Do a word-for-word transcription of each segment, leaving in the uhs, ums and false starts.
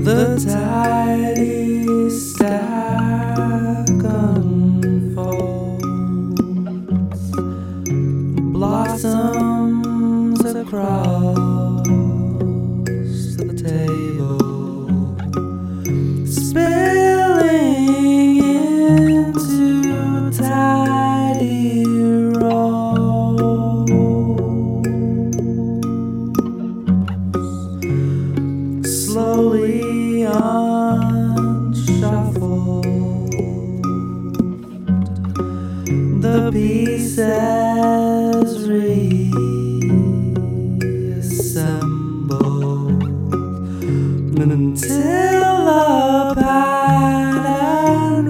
The tidy stack unfolds, blossoms across the table, spilling into tidy rolls, slowly unshuffled, the pieces reassembled until a pattern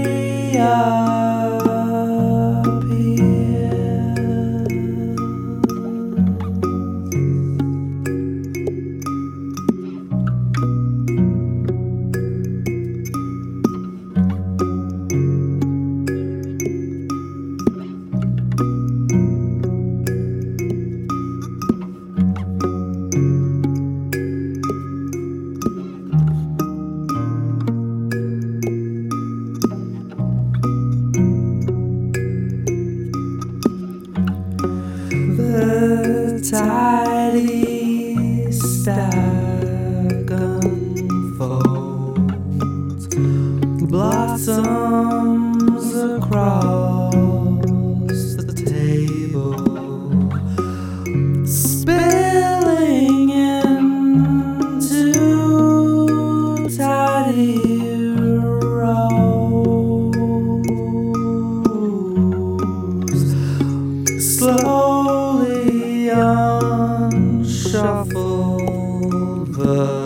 reappears. The tidy stack unfolds, blossoms across the table, spilling into tidy rolls, slowly unshuffle the